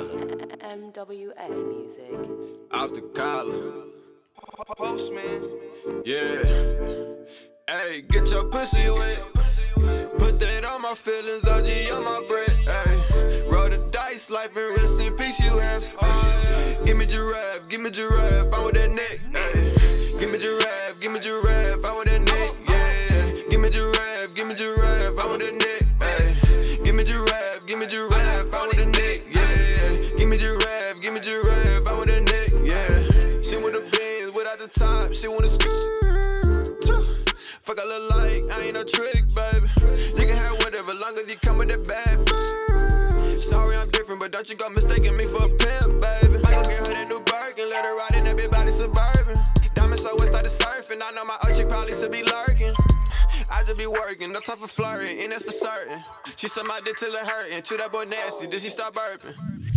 MWA music. Out the collar. Postman. Yeah. Hey, get your pussy wet. Put that on my feelings, OG on my breath. Hey, roll the dice, life and rest in peace you have. Give me giraffe, I want that neck. Hey, give me giraffe, I want that neck. Yeah, give me giraffe, I want that neck. Hey, give me giraffe, I want that neck. Yeah, give me giraffe, I want that neck. Yeah, she want the beans without the top, she want the skirt. Fuck I look like, I ain't no trick, baby. You can have whatever, long as you come with that bad fur. Sorry I'm different, but don't you go mistaking me for a pimp, baby. I gon' get her that new Birkin, let her ride in everybody suburban. Diamond so I started surfing, I know my old chick probably should be lurking. I just be working, no time for flirting, and that's for certain. She suck my dick till it hurtin', chew that boy nasty, then she stop burping.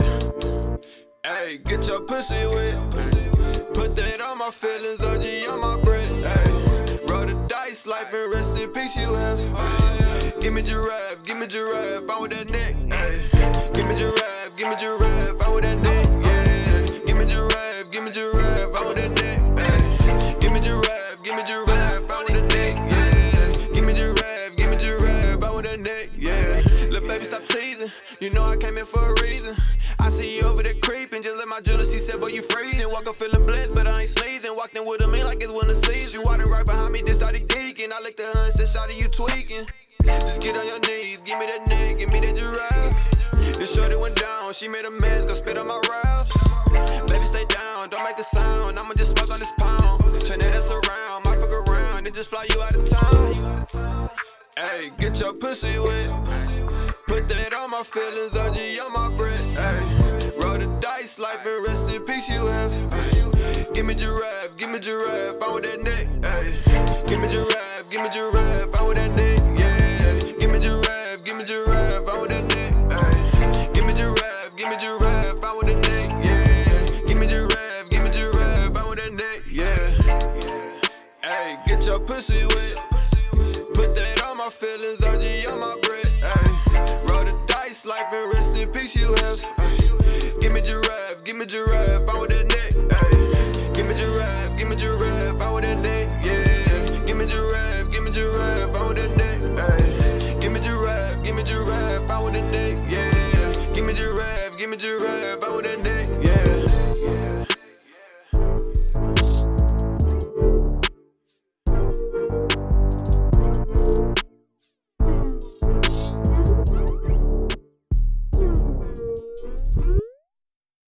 Hey, get your pussy wet. Put that on my feelings, OG on my breath. Hey, roll the dice, life and rest in peace you have. Give me giraffe, I want that neck. Hey, give me giraffe, I want that neck. Yeah, give me giraffe, I want that neck. Hey, give me giraffe, I want that neck. Yeah, give me giraffe, I want that neck. Yeah, little baby stop teasing, you know I came in for a reason. I see you over there creeping, just let my jealousy said, boy, you freezing. Walk up feeling blessed, but I ain't sneezing. Walked in with a man like it's winter season. You walked right behind me, then started geeking. I licked the hun, said, shawty, you tweaking. Just get on your knees, give me that neck, give me that giraffe. This shorty went down, she made a mess, gon' spit on my raps. Baby, stay down, don't make a sound, I'ma just smoke on this pound. Turn that ass around, might fuck around, and just fly you out of town. Hey, get your pussy wet. Put that on my feelings, OG on my breath. Ay, roll the dice, life and rest in peace you have. Ay, give me giraffe, I want that neck. Ay, give me giraffe, I want that neck. Yeah, give me giraffe, I want that neck. Ay, give me giraffe, I want that neck. Yeah, give me giraffe, I want that neck. Yeah, hey, get your pussy wet. Put that on my feelings, OG on my breath. Life and rest in peace you have. Give me giraffe, I want that neck. Ay, give me giraffe, I want that neck. Yeah, give me giraffe, I want that neck. Ay, give me giraffe, I want that neck. Yeah, give me giraffe,